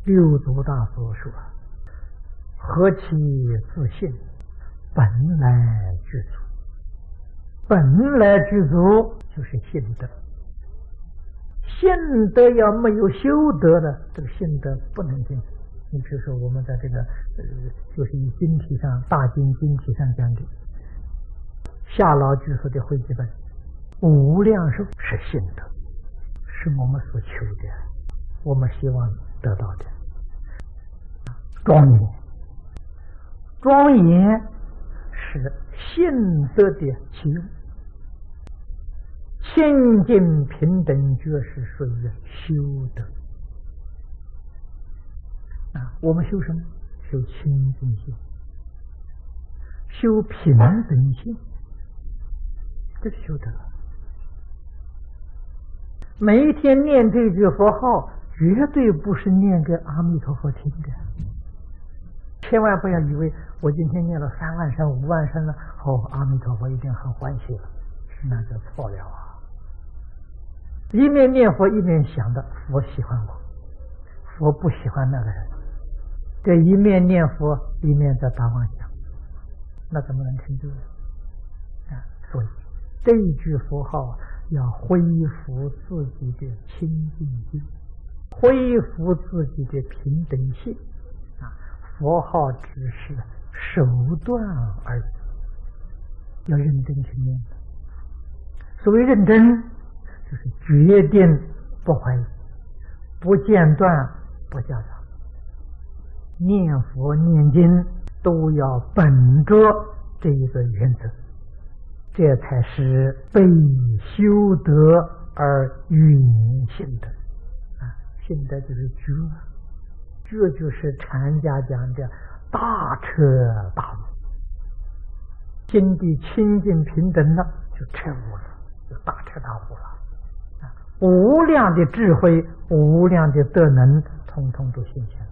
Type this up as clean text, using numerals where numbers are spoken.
六祖大所说：“何其自信，本来具足。”本来具足就是信德。信德要没有修德的，这个信德不能进。你比如说，我们在这个就是以经体上大经经体上讲的，夏老居士的会集本，无量寿是信德，是我们所求的，我们希望得到的。庄严，庄严是信德的起用。清净平等觉是属于修德我们修什么？修清净心，修平等心，这是修德。每一天念这句佛号，绝对不是念给阿弥陀佛听的。千万不要以为我今天念了3万声、5万声了，阿弥陀佛一定很欢喜了，那就错了啊！一面念佛，一面想的佛喜欢我，佛不喜欢那个人。这一面念佛，一面在打妄想，那怎么能成就呢？所以这一句佛号要恢复自己的清净心，恢复自己的平等性佛号只是手段而已，要认真去念。所谓认真，就是决定不怀疑，不间断，不夹杂。念佛念经都要本着这一个原则，这才是被修德而运性德性德就是觉，这就是禅家讲的大彻大悟。心地清净平等了，就彻悟了，就大彻大悟了无量的智慧，无量的德能，通通都现前了。